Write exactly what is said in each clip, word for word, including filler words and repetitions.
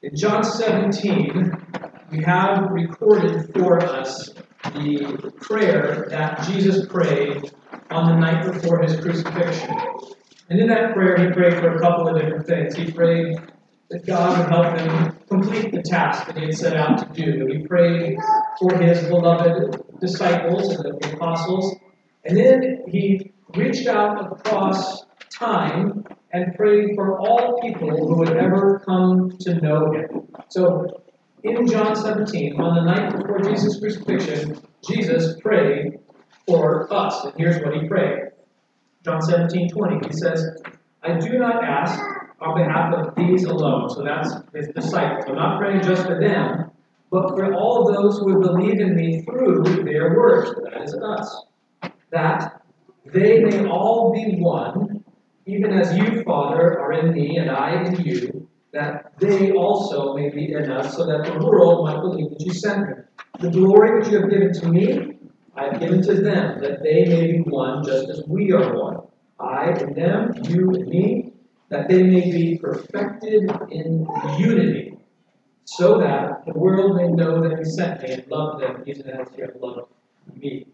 In John seventeen, we have recorded for us the prayer that Jesus prayed on the night before his crucifixion. And in that prayer, he prayed for a couple of different things. He prayed that God would help him complete the task that he had set out to do. He prayed for his beloved disciples and the apostles. And then he reached out across time and prayed for all people who would ever come to know him. So in John seventeen, on the night before Jesus' crucifixion, Jesus prayed for us. And here's what he prayed. John seventeen twenty, he says, I do not ask on behalf of these alone. So that's his disciples. I'm not praying just for them, but for all those who believe in me through their words. That is us. That they may all be one, even as you, Father, are in me and I in you, that they also may be in us, so that the world might believe that you sent me. The glory which you have given to me, I have given to them, that they may be one, just as we are one. I and them, you and me, that they may be perfected in unity, so that the world may know that you sent me and loved them, even as you have loved me.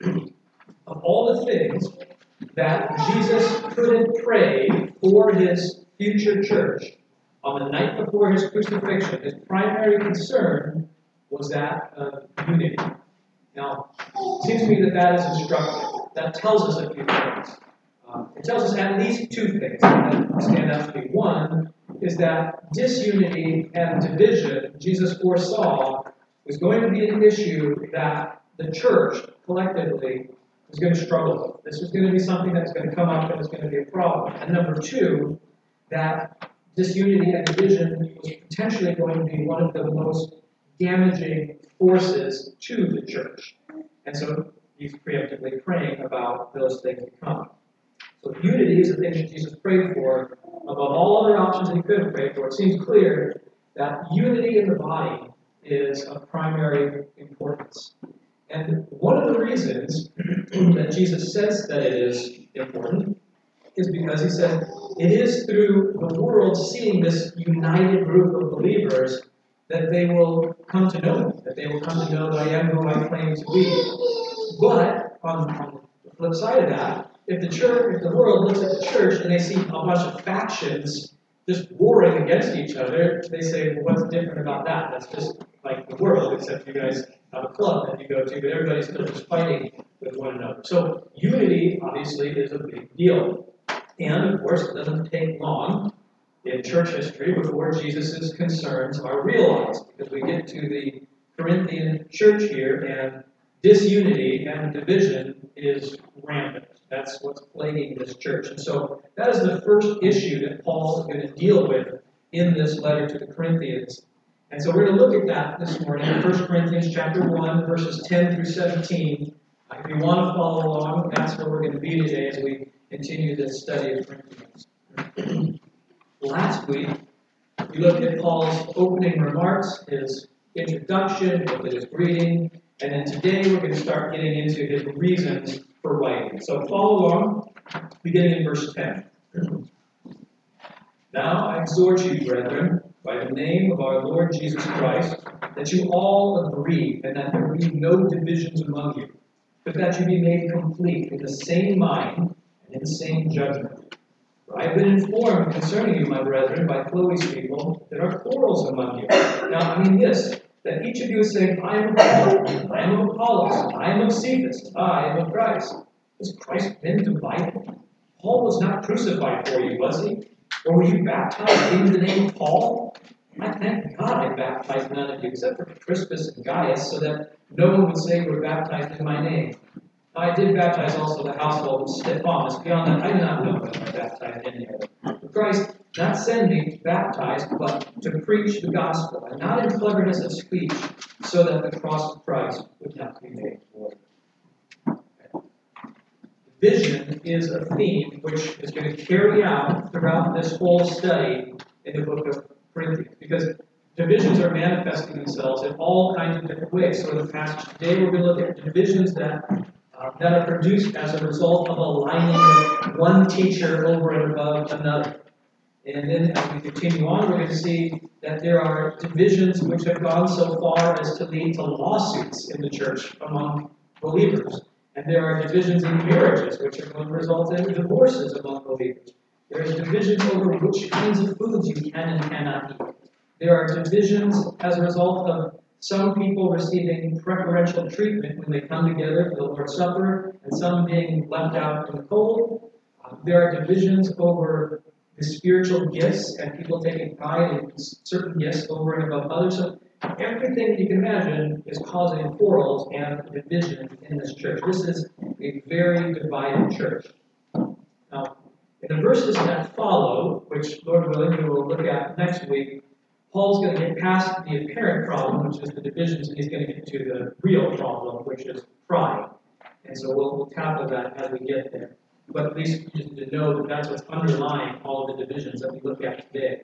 Of all the things that Jesus couldn't pray for his future church on the night before his crucifixion, his primary concern was that of unity. Now, it seems to me that that is instructive. That tells us a few things. Um, it tells us at least two things that stand out to me. One is that disunity and division, Jesus foresaw, was going to be an issue that the church collectively was going to struggle with. This was going to be something that's going to come up and was going to be a problem. And number two, that disunity and division was potentially going to be one of the most damaging forces to the church. And so he's preemptively praying about those things to come. So unity is the thing that Jesus prayed for. Above all other options that he could have prayed for, it seems clear that unity in the body is of primary importance. And one of the reasons that Jesus says that it is important is because he said it is through the world seeing this united group of believers that they will come to know me, that they will come to know that I am who I claim to be. But on, on the flip side of that, if the church, if the world looks at the church and they see a bunch of factions just warring against each other, they say, well, what's different about that? That's just like the world, except you guys have a club that you go to, but everybody's still just fighting with one another. So unity, obviously, is a big deal. And, of course, it doesn't take long in church history before Jesus' concerns are realized, because we get to the Corinthian church here, and disunity and division is rampant. That's what's plaguing this church. And so that is the first issue that Paul is going to deal with in this letter to the Corinthians. And so we're going to look at that this morning in First Corinthians chapter one, verses ten through seventeen. If you want to follow along, that's where we're going to be today as we continue this study of Corinthians. Last week, we looked at Paul's opening remarks, his introduction, we looked at his greeting, and then today we're going to start getting into his reasons for writing. So follow along, beginning in verse ten. Now I exhort you, brethren, by the name of our Lord Jesus Christ, that you all agree, and that there be no divisions among you, but that you be made complete in the same mind and in the same judgment. For I have been informed concerning you, my brethren, by Chloe's people, that there are quarrels among you. Now, I mean this, that each of you is saying, I am of Paul, I am of Apollos, I am of Cephas, I am of Christ. Has Christ been divided? Paul was not crucified for you, was he? Or were you baptized in the name of Paul? I thank God I baptized none of you, except for Crispus and Gaius, so that no one would say you were baptized in my name. I did baptize also the household of Stephanas. Beyond that, I do not know whether I baptized any of them. For Christ not send me to baptize, but to preach the gospel, and not in cleverness of speech, so that the cross of Christ would not be made void. Vision is a theme which is going to carry out throughout this whole study in the book of Corinthians, because divisions are manifesting themselves in all kinds of different ways. So in the passage today, we're going to look at divisions that Uh, that are produced as a result of aligning one teacher over and above another. And then as we continue on, we're going to see that there are divisions which have gone so far as to lead to lawsuits in the church among believers. And there are divisions in marriages which are going to result in divorces among believers. There is divisions over which kinds of foods you can and cannot eat. There are divisions as a result of some people receiving preferential treatment when they come together for the Lord's Supper, and some being left out in the cold. Uh, there are divisions over the spiritual gifts, and people taking pride in certain gifts over and above others. So everything that you can imagine is causing quarrels and division in this church. This is a very divided church. Now, in the verses that follow, which, Lord willing, we will look at next week, Paul's going to get past the apparent problem, which is the divisions, and he's going to get to the real problem, which is pride. And so we'll, we'll tackle that as we get there. But at least you need to know that that's what's underlying all of the divisions that we look at today.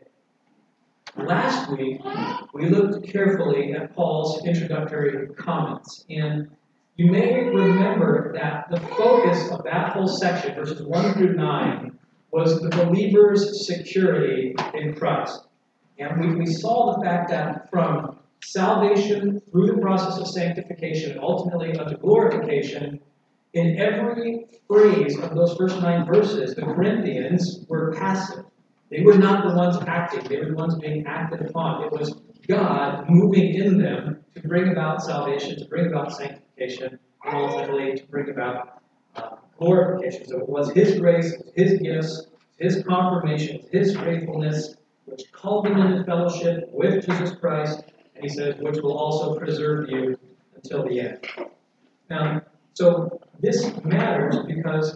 Last week, we looked carefully at Paul's introductory comments. And you may remember that the focus of that whole section, verses one through nine, was the believer's security in Christ. And we, we saw the fact that from salvation through the process of sanctification and ultimately unto glorification, in every phrase of those first nine verses, the Corinthians were passive. They were not the ones acting. They were the ones being acted upon. It was God moving in them to bring about salvation, to bring about sanctification, and ultimately to bring about uh, glorification. So it was His grace, His gifts, His confirmation, His faithfulness, which called them into fellowship with Jesus Christ, and He says, which will also preserve you until the end. Now, so this matters because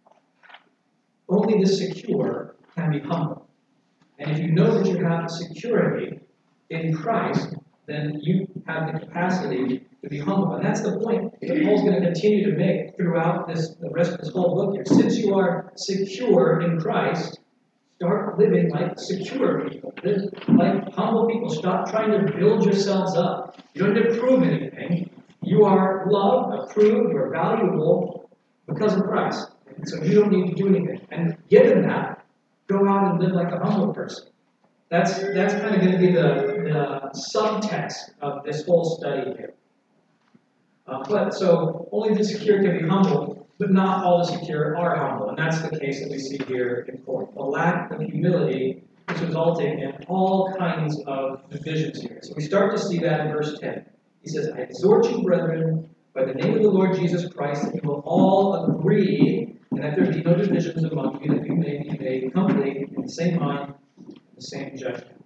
only the secure can be humble. And if you know that you have security in Christ, then you have the capacity to be humble. And that's the point that Paul's going to continue to make throughout this, the rest of this whole book here. Since you are secure in Christ, start living like secure people. Live like humble people. Stop trying to build yourselves up. You don't need to prove anything. You are loved, approved, you're valuable because of Christ. And so you don't need to do anything. And given that, go out and live like a humble person. That's that's kind of going to be the, the subtext of this whole study here. Uh, but so only the secure can be humble, but not all the secure are humble. And that's the case that we see here in Corinth. A lack of humility is resulting in all kinds of divisions here. So we start to see that in verse ten. He says, I exhort you, brethren, by the name of the Lord Jesus Christ, that you will all agree, and that there be no divisions among you, that you may be made complete in the same mind, the same judgment.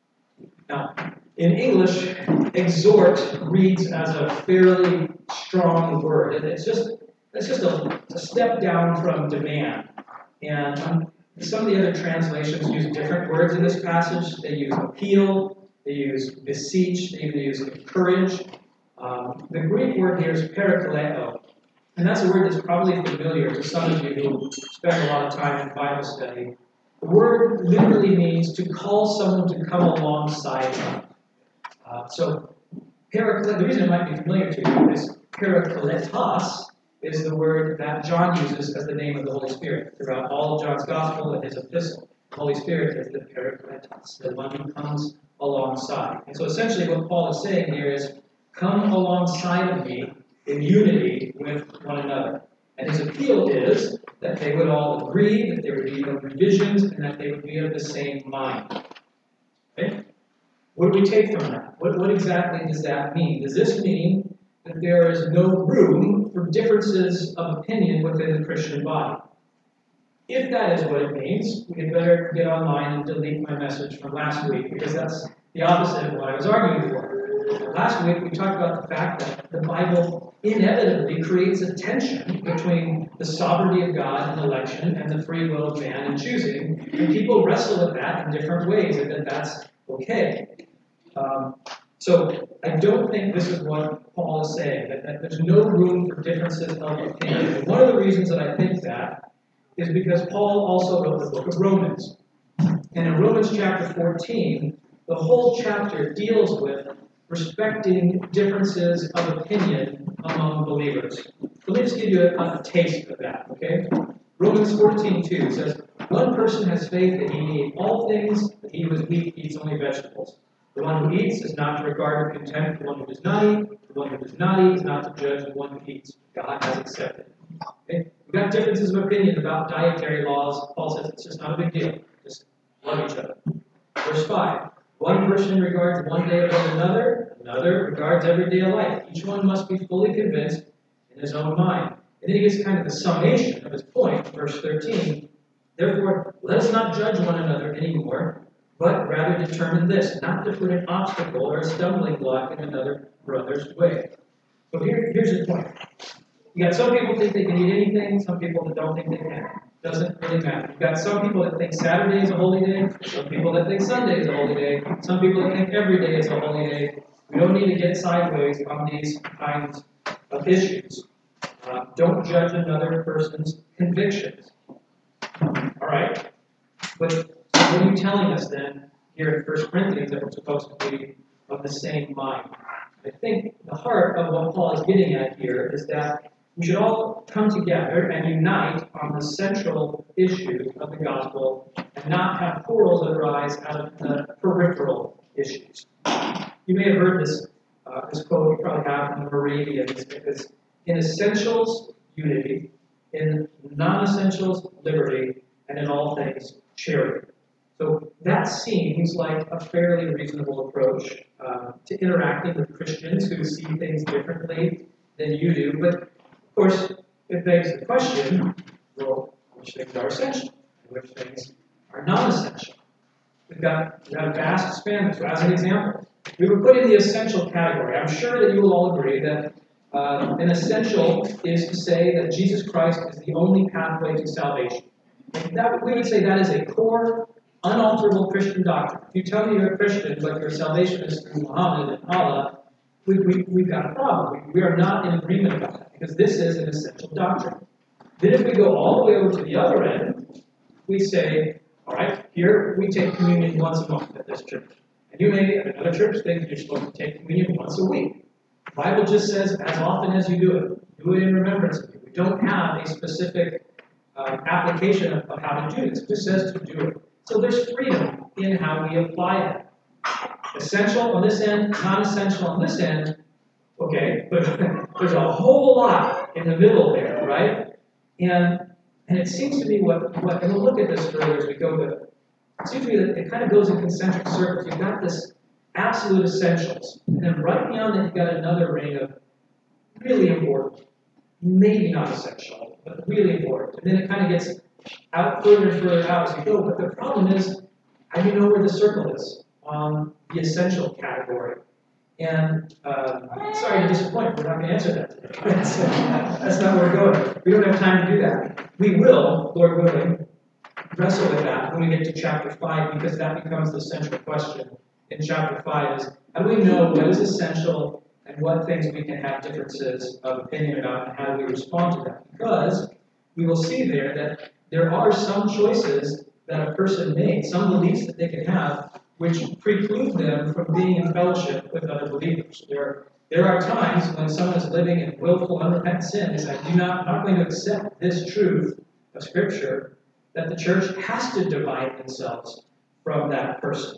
Now, in English, exhort reads as a fairly strong word. It's just it's just a, a step down from demand. And um, some of the other translations use different words in this passage. They use appeal. They use beseech, they even use encourage. Um, the Greek word here is parakaleo, and that's a word that's probably familiar to some of you who spend a lot of time in Bible study. The word literally means to call someone to come alongside of. Uh, so, parakle- the reason it might be familiar to you is parakletos is the word that John uses as the name of the Holy Spirit throughout all of John's Gospel and his epistle. The Holy Spirit is the parakletos, the one who comes alongside. And so essentially what Paul is saying here is, come alongside of me in unity with one another. And his appeal is that they would all agree, that there would be no divisions, and that they would be of the same mind. Okay? What do we take from that? What, what exactly does that mean? Does this mean that there is no room for differences of opinion within the Christian body? If that is what it means, we had better get online and delete my message from last week, because that's the opposite of what I was arguing for. Last week, we talked about the fact that the Bible inevitably creates a tension between the sovereignty of God in election and the free will of man in choosing, and people wrestle with that in different ways, and that that's okay. Um, so I don't think this is what Paul is saying, that, that there's no room for differences of opinion. And one of the reasons that I think that is because Paul also wrote the book of Romans. And in Romans chapter fourteen, the whole chapter deals with respecting differences of opinion among believers. So let me just give you a, a taste of that, okay? Romans fourteen two says, one person has faith that he may eat all things, but he who is weak eats only vegetables. The one who eats is not to regard with contempt the one who does not eat. The one who does not eat is not to judge the one who eats. God has accepted. Okay? We've got differences of opinion about dietary laws. Paul says it's just not a big deal. Just love each other. Verse five. One person regards one day above another, another regards every day alike. Each one must be fully convinced in his own mind. And then he gives kind of the summation of his point, verse thirteen. Therefore, let us not judge one another anymore, but rather determine this, not to put an obstacle or a stumbling block in another brother's way. So here, here's the point. You got some people think they can eat anything, some people that don't think they can. Doesn't really matter. You've got some people that think Saturday is a holy day, some people that think Sunday is a holy day, some people that think every day is a holy day. We don't need to get sideways on these kinds of issues. Uh, don't judge another person's convictions. All right? But what are you telling us then here in First Corinthians that we're supposed to be of the same mind? I think the heart of what Paul is getting at here is that we should all come together and unite on the central issues of the gospel and not have quarrels that arise out of the peripheral issues. You may have heard this, uh, this quote, you probably have from the Moravians, because in essentials, unity, in non-essentials, liberty, and in all things, charity. So that seems like a fairly reasonable approach uh, to interacting with Christians who see things differently than you do. But of course, it begs the question, well, which things are essential and which things are non-essential? We've got, we've got a vast span. So as an example, we would put in the essential category. I'm sure that you will all agree that uh, an essential is to say that Jesus Christ is the only pathway to salvation. And that, we would say that is a core, unalterable Christian doctrine. If you tell me you're a Christian, but your salvation is through Muhammad and Allah, we, we, we've got a problem. We, we are not in agreement about that, because this is an essential doctrine. Then if we go all the way over to the other end, we say, all right, here we take communion once a month at this church. And you may, at another church, think you're supposed to take communion once a week. The Bible just says, as often as you do it, do it in remembrance of me. We don't have a specific uh, application of, of how to do this. It just says to do it. So there's freedom in how we apply it. Essential on this end, non-essential on this end. Okay, but there's a whole lot in the middle there, right? And and it seems to me what, what and we'll look at this further as we go, but it seems to me that it kind of goes in concentric circles. You've got this absolute essentials, and then right beyond that you've got another ring of really important, maybe not essential, but really important. And then it kind of gets out further and further out as you go. But the problem is, how do you know where the circle is on the essential category? And um, sorry to disappoint, we're not going to answer that today. that's, uh, that's not where we're going. We don't have time to do that. We will, Lord willing, wrestle with that when we get to chapter five, because that becomes the central question in chapter five is, how do we know what is essential and what things we can have differences of opinion about, and how do we respond to that? Because we will see there that there are some choices that a person makes, some beliefs that they can have, which preclude them from being in fellowship with other believers. There, there are times when someone is living in willful, unrepentant sin, is I do not, I'm not going to accept this truth of Scripture, that the church has to divide themselves from that person.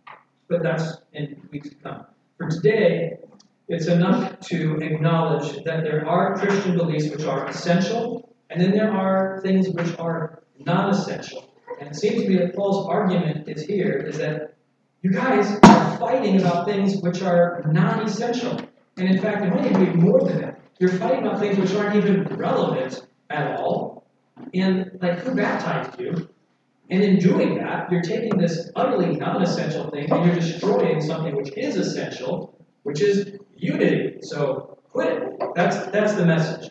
But that's in weeks to come. For today, it's enough to acknowledge that there are Christian beliefs which are essential, and then there are things which are non-essential. And it seems to me that Paul's argument is here is that you guys are fighting about things which are non-essential. And in fact, it might even be more than that. You're fighting about things which aren't even relevant at all. And like, who baptized you? And in doing that, you're taking this utterly non-essential thing and you're destroying something which is essential, which is unity. So quit it. That's, that's the message.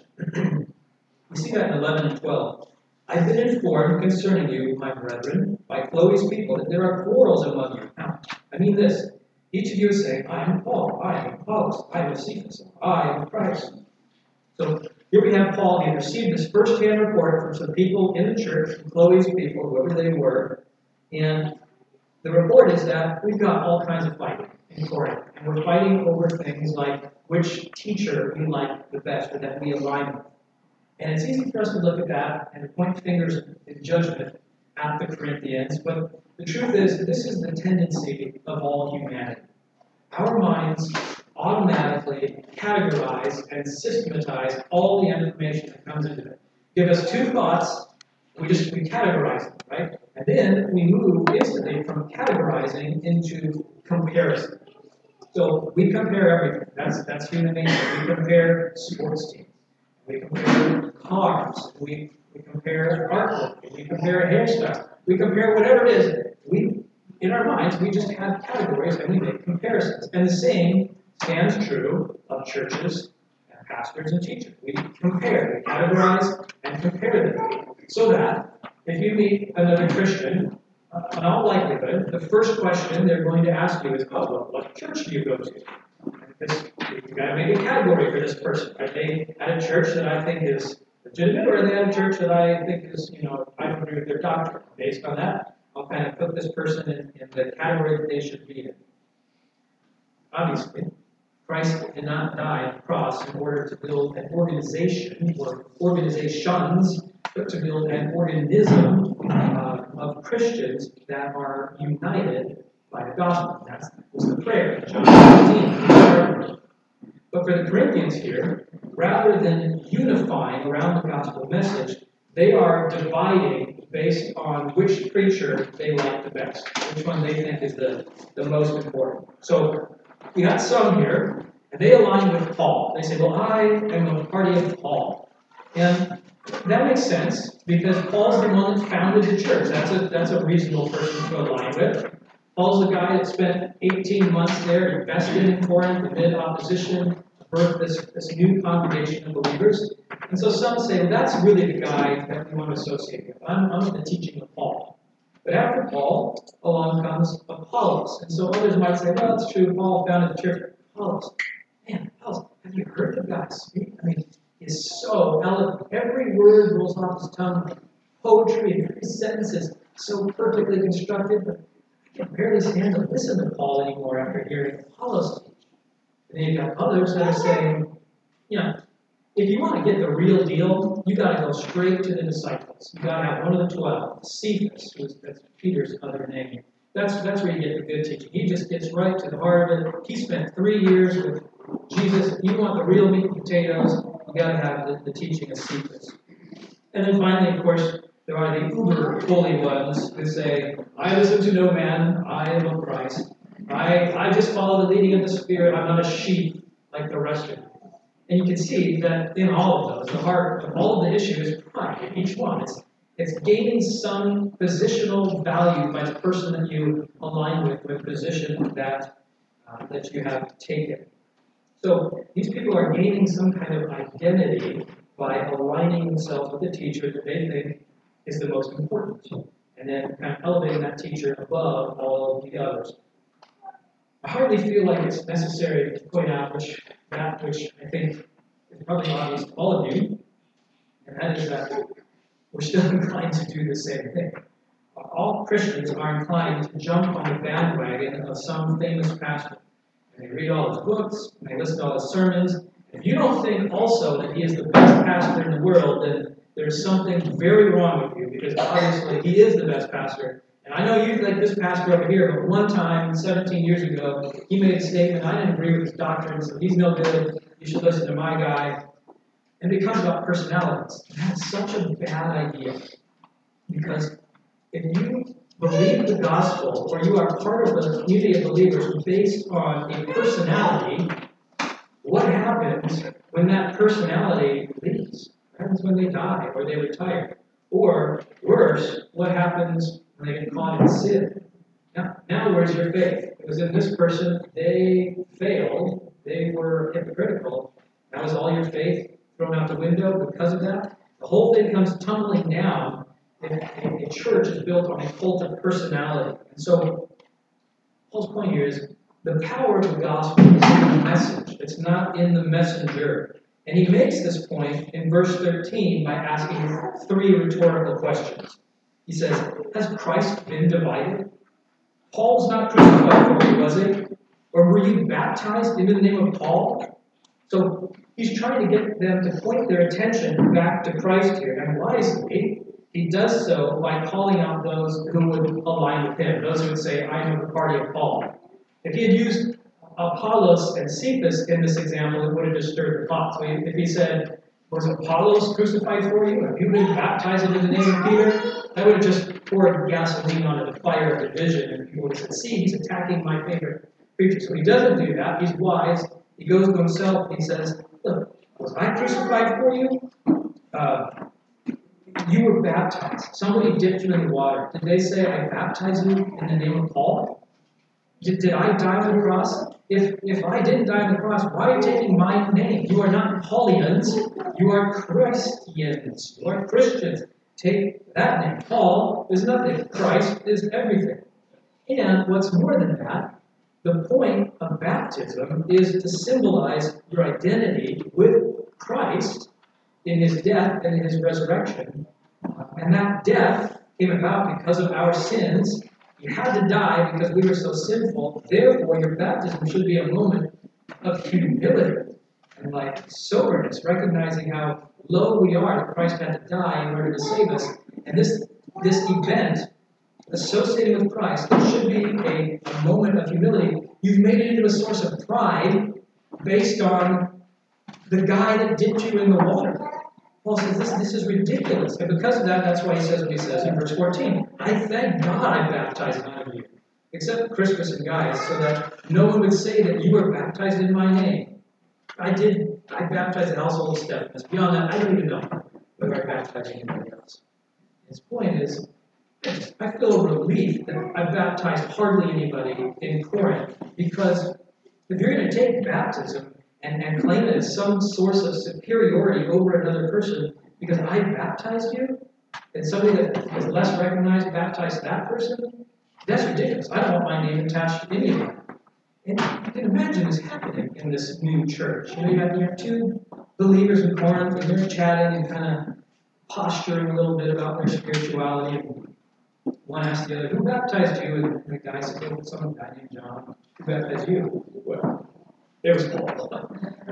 We see that in eleven and twelve. I've been informed concerning you, my brethren, by Chloe's people, that there are quarrels among you. Now, I mean this. Each of you is saying, I am Paul, I am Apollos, I am Cephas, I am Christ. So here we have Paul. He received this first-hand report from some people in the church, from Chloe's people, whoever they were. And the report is that we've got all kinds of fighting in Corinth. And we're fighting over things like which teacher we like the best or that we align with. And it's easy for us to look at that and point fingers in judgment at the Corinthians, but the truth is, this is the tendency of all humanity. Our minds automatically categorize and systematize all the information that comes into it. Give us two thoughts, we just we categorize them, right? And then we move instantly from categorizing into comparison. So we compare everything. That's that's human nature. We compare sports teams. We compare cars. We we compare artwork. We compare hairstyles. We compare whatever it is. We in our minds we just have categories and we make comparisons. And the same stands true of churches and pastors and teachers. We compare, we categorize, and compare them. So that if you meet another Christian, uh, in all likelihood, the first question they're going to ask you is, oh, well, what church do you go to? Because you've got to make a category for this person. Are they at a church that I think is legitimate, or are they at a church that I think is, you know, I don't agree with their doctrine? Based on that, I'll kind of put this person in, in the category that they should be in. Obviously, Christ did not die on the cross in order to build an organization or organizations, but to build an organism uh, of Christians that are united by the gospel. That was the prayer in John fifteen. But for the Corinthians here, rather than unifying around the gospel message, they are dividing based on which preacher they like the best, which one they think is the, the most important. So we got some here, and they align with Paul. They say, well, I am a party of Paul. And that makes sense, because Paul's the one that founded the church. That's a, that's a reasonable person to align with. Paul's the guy that spent eighteen months there, invested in Corinth amid opposition, to birth this, this new congregation of believers. And so some say, well, that's really the guy that we want to associate with. I'm, I'm the teaching of Paul. But after Paul, along comes Apollos. And so others might say, well, it's true, Paul founded the church. Apollos, man, Apollos, have you heard the guy speak? I mean, he's so eloquent. Every word rolls off his tongue like poetry. Every sentence is so perfectly constructed. But I can barely stand to listen to Paul anymore after hearing Apollos teach. And then you've got others that are saying, you know, if you want to get the real deal, you got to go straight to the disciples. You got to have one of the twelve, Cephas, who's that's Peter's other name. That's that's where you get the good teaching. He just gets right to the heart of it. He spent three years with Jesus. If you want the real meat and potatoes, you got to have the, the teaching of Cephas. And then finally, of course, there are the uber holy ones who say, I listen to no man, I am of Christ. I, I just follow the leading of the Spirit. I'm not a sheep like the rest of you. And you can see that in all of those, the heart of all of the issue is pride in each one. It's, it's gaining some positional value by the person that you align with, with position that, uh, that you have taken. So these people are gaining some kind of identity by aligning themselves with the teacher that they think is the most important, and then kind of elevating that teacher above all of the others. I hardly feel like it's necessary to point out which that which I think is probably obvious to all of you, and that is that we're still inclined to do the same thing. All Christians are inclined to jump on the bandwagon of some famous pastor. And they read all his books, and they listen to all his sermons. If you don't think also that he is the best pastor in the world, then there's something very wrong with you, because obviously he is the best pastor. And I know you like this pastor over here, but one time, seventeen years ago, he made a statement, I didn't agree with his doctrine, so he's no good, you should listen to my guy. And it becomes about personalities. That's such a bad idea. Because if you believe the gospel, or you are part of a community of believers based on a personality, what happens when that personality leaves? What happens when they die or they retire? Or worse, what happens when they get caught in sin? Now, now where's your faith? Because in this person, they failed. They were hypocritical. Now is all your faith thrown out the window because of that? The whole thing comes tumbling down if a church is built on a cult of personality. And so, Paul's point here is the power of the gospel is in the message. It's not in the messenger. And he makes this point in verse thirteen by asking three rhetorical questions. He says, has Christ been divided? Paul's not crucified for you, was he? Or were you baptized into the name of Paul? So he's trying to get them to point their attention back to Christ here, and wisely, he does so by calling out those who would align with him, those who would say, I'm of the party of Paul. If he had used Apollos and Cephas in this example, it would have just stirred the pot. So if he said, was Apollos crucified for you? Have you been baptized in the name of Peter? That would have just poured gasoline on the fire of division, and people would have said, see, he's attacking my favorite preacher. So he doesn't do that. He's wise. He goes to himself and he says, look, was I crucified for you? Uh, you were baptized. Somebody dipped you in the water. Did they say, I baptize you in the name of Paul? Did, did I die on the cross? If, if I didn't die on the cross, why are you taking my name? You are not Paulians. You are Christians. You are Christians. Take that name. Paul is nothing. Christ is everything. And what's more than that, the point of baptism is to symbolize your identity with Christ in his death and in his resurrection. And that death came about because of our sins. You had to die because we were so sinful. Therefore, your baptism should be a moment of humility and like soberness, recognizing how low we are that Christ had to die in order to save us. And this, this event associated with Christ, it should be a, a moment of humility. You've made it into a source of pride based on the guy that dipped you in the water. Paul says this, this is ridiculous. And because of that, that's why he says what he says in verse fourteen. I thank God I baptized none of you, except Crispus and Gaius, so that no one would say that you were baptized in my name. I did, I baptized the household of Stephanus. Beyond that, I don't even know whether I baptized anybody else. His point is, I feel a relief that I baptized hardly anybody in Corinth, because if you're going to take baptism and, and claim it as some source of superiority over another person because I baptized you, and somebody that is less recognized baptized that person, that's ridiculous. I don't want my name attached to any of them. And you can imagine this happening in this new church. You know, you have, you have two believers in Corinth, and they're chatting and kind of posturing a little bit about their spirituality. And one asked the other, who baptized you? And the guy said, oh, some guy named John. Who baptized you? Well, it was Paul.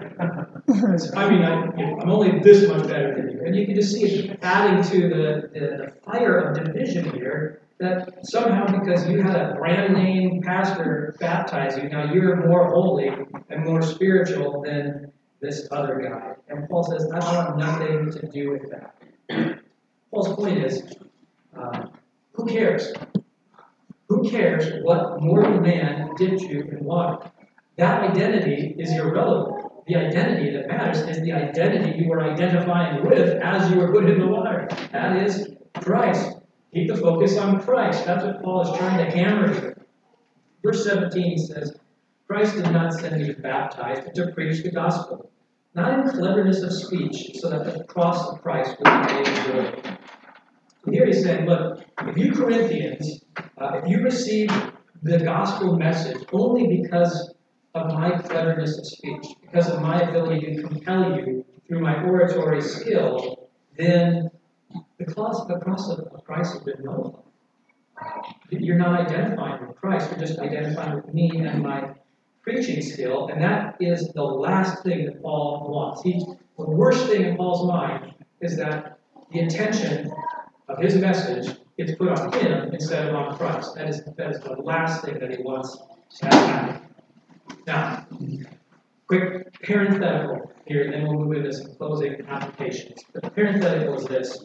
I mean, I, you know, I'm only this much better than you. And you can just see it adding to the, the, the fire of division here, that somehow because you had a brand name pastor baptize you, now you're more holy and more spiritual than this other guy. And Paul says, I want nothing to do with that. Paul's point is, uh, who cares? Who cares what mortal man dipped you in water? That identity is irrelevant. The identity that matters is the identity you were identifying with as you were put in the water. That is Christ. Keep the focus on Christ. That's what Paul is trying to hammer here. Verse seventeen says, Christ did not send me to baptize, but to preach the gospel, not in cleverness of speech, so that the cross of Christ would be made enjoyable. So here he's saying, look, if you Corinthians, uh, if you receive the gospel message only because of my cleverness of speech, because of my ability to compel you through my oratory skill, then the cross, the cross of Christ has been nullified. You're not identifying with Christ, you're just identifying with me and my preaching skill, and that is the last thing that Paul wants. He, the worst thing in Paul's mind is that the attention of his message gets put on him instead of on Christ. That is, that is the last thing that he wants to have happen. Now, quick parenthetical here, and then we'll move into some closing applications. The parenthetical is this.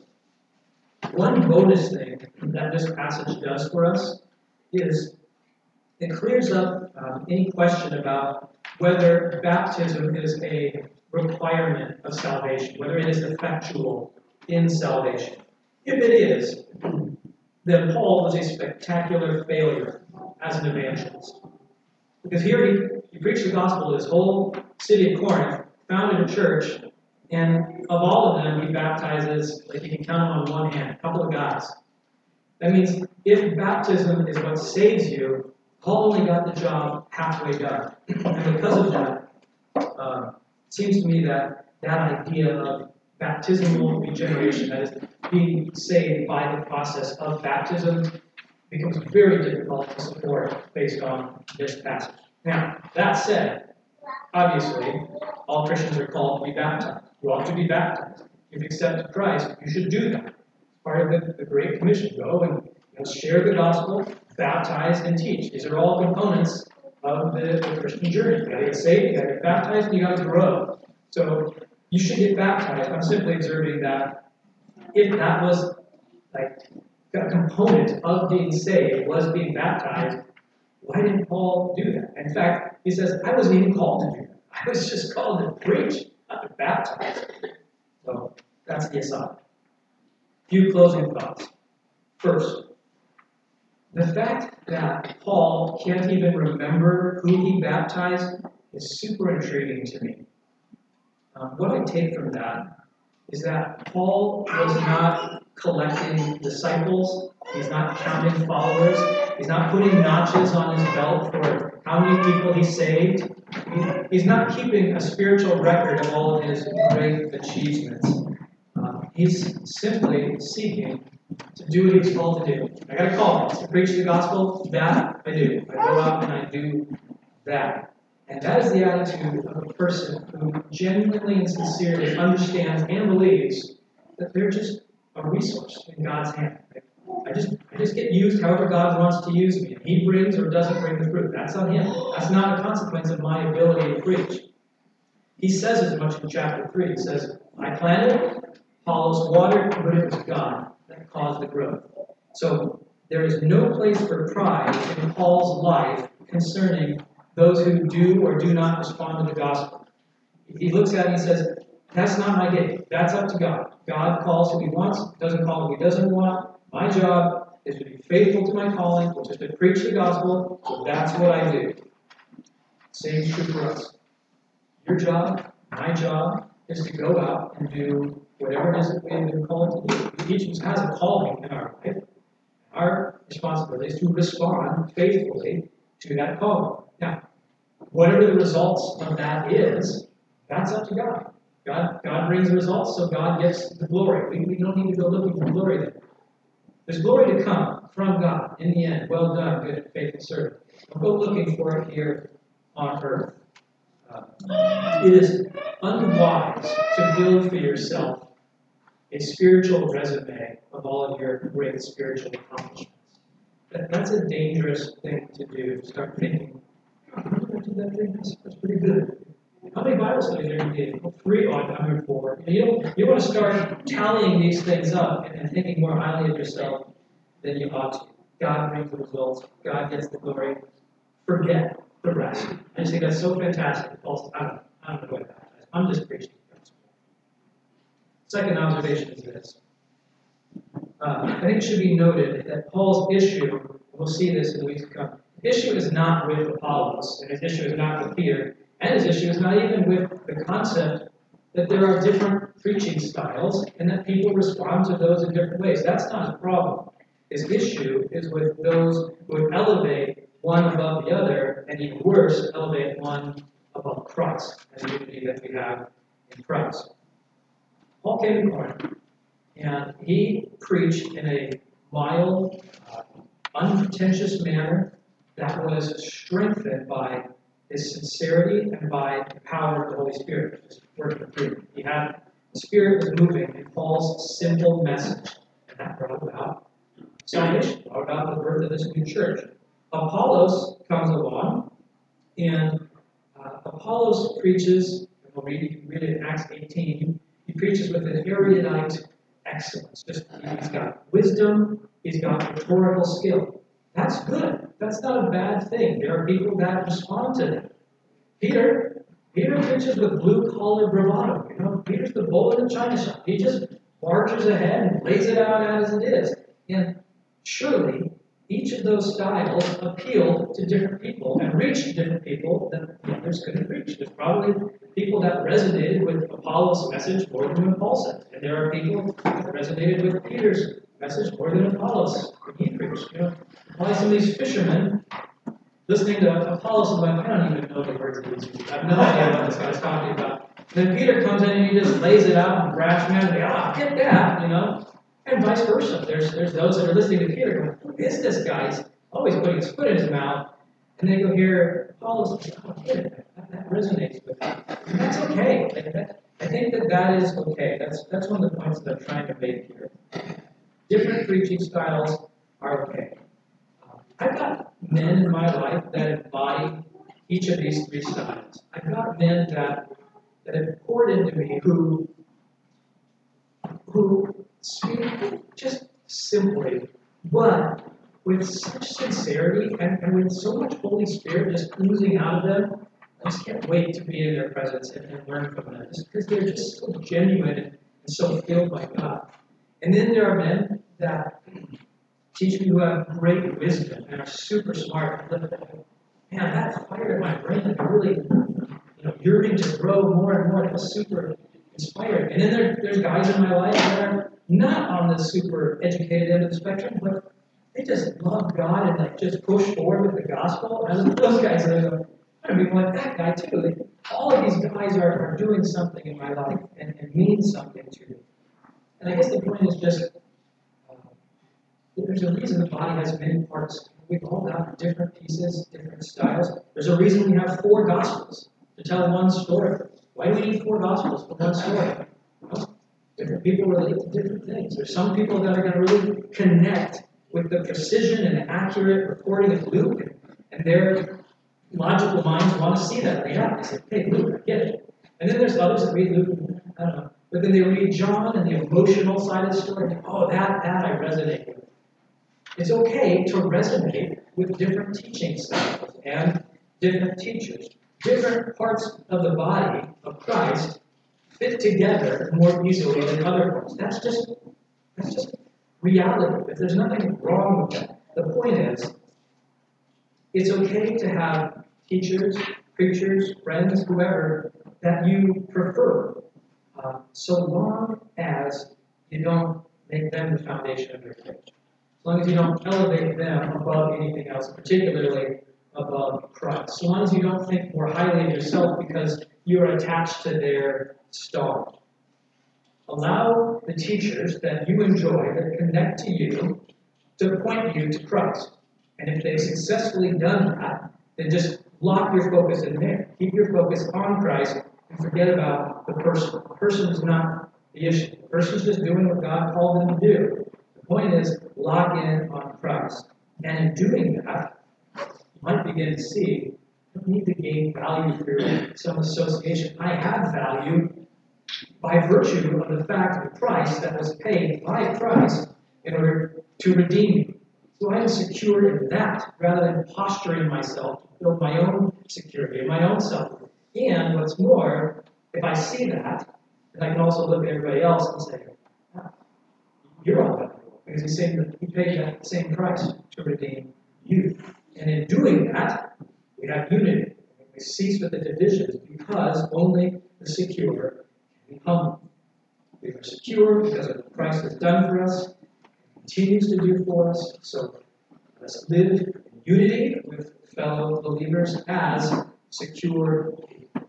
One bonus thing that this passage does for us is it clears up um, any question about whether baptism is a requirement of salvation, whether it is effectual in salvation. If it is, then Paul was a spectacular failure as an evangelist. Because here he, he preached the gospel to this whole city of Corinth, founded a church, and of all of them, he baptizes, like you can count them on one hand, a couple of guys. That means if baptism is what saves you, Paul only got the job halfway done. And because of that, uh, it seems to me that that idea of baptismal regeneration, that is, being saved by the process of baptism, becomes very difficult to support based on this passage. Now, that said, obviously, all Christians are called to be baptized. You ought to be baptized. If you've accepted Christ, you should do that. It's part of the, the Great Commission. Go and you know, share the gospel, baptize, and teach. These are all components of the, the Christian journey. You gotta get saved, you gotta get baptized, and you gotta grow. So you should get baptized. I'm simply observing that if that was like a component of being saved, was being baptized, why didn't Paul do that? In fact, he says, I wasn't even called to do that. I was just called to preach, not to baptize. So that's the aside. A few closing thoughts. First, the fact that Paul can't even remember who he baptized is super intriguing to me. Um, what I take from that is that Paul was not collecting disciples. He's not counting followers. He's not putting notches on his belt for how many people he saved. He's not keeping a spiritual record of all of his great achievements. Uh, he's simply seeking to do what he's called to do. I got a call to preach the gospel. That I do. I go out and I do that. And that is the attitude of a person who genuinely and sincerely understands and believes that they're just a resource in God's hand. I just, I just get used however God wants to use me. He brings or doesn't bring the fruit. That's on him. That's not a consequence of my ability to preach. He says as much in chapter three. He says, I planted, Apollos watered, but it was God that caused the growth. So there is no place for pride in Paul's life concerning those who do or do not respond to the gospel. He looks at it and he says, that's not my gig. That's up to God. God calls who he wants, doesn't call who he doesn't want. My job is to be faithful to my calling, which is to preach the gospel, so that's what I do. Same is true for us. Your job, my job, is to go out and do whatever it is that we have been called to do. Each of us has a calling in our life. Our responsibility is to respond faithfully to that calling. Now, whatever the results of that is, that's up to God. God, God brings the results, so God gets the glory. We, we don't need to go looking for glory there. There's glory to come from God in the end. Well done, good and faithful servant. Don't go looking for it here on earth. Uh, it is unwise to build for yourself a spiritual resume of all of your great spiritual accomplishments. That, that's a dangerous thing to do. Start thinking, oh, how did I do that thing? That's, that's pretty good. How many Bible studies are you did? Well, three on number four. You don't, you want to start tallying these things up and, and thinking more highly of yourself than you ought to. God brings the results. God gets the glory. Forget the rest. I just think that's so fantastic. Also, I don't know. I don't know what that is. I'm just preaching the gospel. Second observation is this. Uh, I think it should be noted that Paul's issue, we'll see this in the weeks to come, his issue is not with Apollos, and his issue is not with Peter, and his issue is not even with the concept that there are different preaching styles and that people respond to those in different ways. That's not his problem. His issue is with those who would elevate one above the other, and even worse, elevate one above Christ, as the unity that we have in Christ. Paul came to Corinth, and he preached in a mild, uh, unpretentious manner that was strengthened by his sincerity and by the power of the Holy Spirit, just working through him. He had the Spirit was moving in Paul's simple message, and that brought about salvation, brought about the birth of this new church. Apollos comes along, and uh, Apollos preaches, and we'll read, you can read it in Acts eighteen, he preaches with an erudite excellence. Just, he's got wisdom, he's got rhetorical skill. That's good. That's not a bad thing. There are people that respond to that. Peter, Peter preaches with blue-collar bravado. You know, Peter's the bull in the china shop. He just marches ahead and lays it out as it is. And surely, each of those styles appealed to different people and reached different people that the others couldn't reach. There's probably people that resonated with Apollos' message more than what Paul said. And there are people that resonated with Peter's message more than Apollos when he preached. You know, probably some of these fishermen listening to Apollos and like, I don't even know the words of these people. I have no idea what this guy's talking about. And then Peter comes in and he just lays it out and brash man, and they, ah, get that, you know. And vice versa. There's there's those that are listening to Peter going, who is this guy? He's always putting his foot in his mouth. And they go hear Apollos, oh, get it. That, that resonates with you. And that's okay. Like that, I think that that is okay. That's that's one of the points that I'm trying to make here. Different preaching styles are okay. Uh, I've got men in my life that embody each of these three styles. I've got men that that have poured into me who who speak just simply, but with such sincerity and, and with so much Holy Spirit just oozing out of them. I just can't wait to be in their presence and, and learn from them, just because they're just so genuine and so filled by God. And then there are men that teach me who have great wisdom and are super smart. Man, that fired my brain and really, you know, yearning to grow more and more. It was super inspiring. And then there, there's guys in my life that are not on the super educated end of the spectrum, but they just love God and like just push forward with the gospel. And I look at those guys and I go, I don't even like that guy too. Like, all of these guys are, are doing something in my life and, and mean something to me. And I guess the point is just uh, there's a reason the body has many parts. We've all got different pieces, different styles. There's a reason we have four gospels to tell one story. Why do we need four gospels for one story? Well, different people relate to different things. There's some people that are going to really connect with the precision and accurate reporting of Luke, and their logical minds want to see that. They have. They say, hey, Luke, I get it. And then there's others that read Luke, I don't know. But then they read John and the emotional side of the story, and oh, that, that I resonate with. It's okay to resonate with different teaching styles and different teachers. Different parts of the body of Christ fit together more easily than other parts. That's just, that's just reality. If there's nothing wrong with that. The point is, it's okay to have teachers, preachers, friends, whoever, that you prefer, uh, so long as you don't make them the foundation of your faith. As long as you don't elevate them above anything else, particularly above Christ. So long as you don't think more highly of yourself because you're attached to their star. Allow the teachers that you enjoy, that connect to you, to point you to Christ. And if they've successfully done that, then just lock your focus in there. Keep your focus on Christ and forget about the person. The person is not the issue. The person's just doing what God called them to do. The point is, lock in on Christ. And in doing that, you might begin to see, I don't need to gain value through some association. I have value by virtue of the fact of the price that was paid by Christ in order to redeem me. So I am secure in that, rather than posturing myself to build my own security and my own self. And what's more, if I see that, then I can also look at everybody else and say, ah, you're all valuable, because he's saying that he paid that same price to redeem you. And in doing that, we have unity. We cease with the divisions because only the secure can be humble. We are secure because of what Christ has done for us, continues to do for us. So let's live in unity with fellow believers as secure people.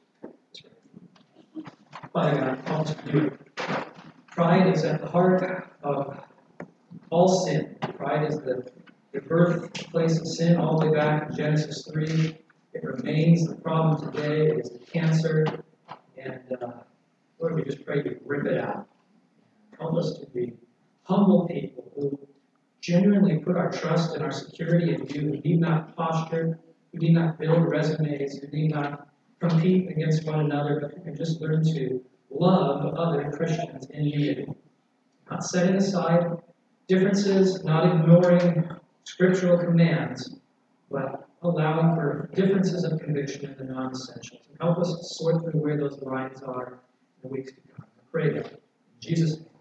Father God, calls to you. Pride is at the heart of all sin. Pride is the, the birthplace of sin all the way back in Genesis three. It remains the problem today. It is the cancer. And uh, Lord, we just pray you rip it out. Help us to be humble people who genuinely put our trust and our security in you, who need not posture, who need not build resumes, who need not compete against one another, but who can just learn to love other Christians in unity. Not setting aside differences, not ignoring scriptural commands, but allowing for differences of conviction in the non-essentials. And help us sort through where those lines are in the weeks to come. I pray that in Jesus' name.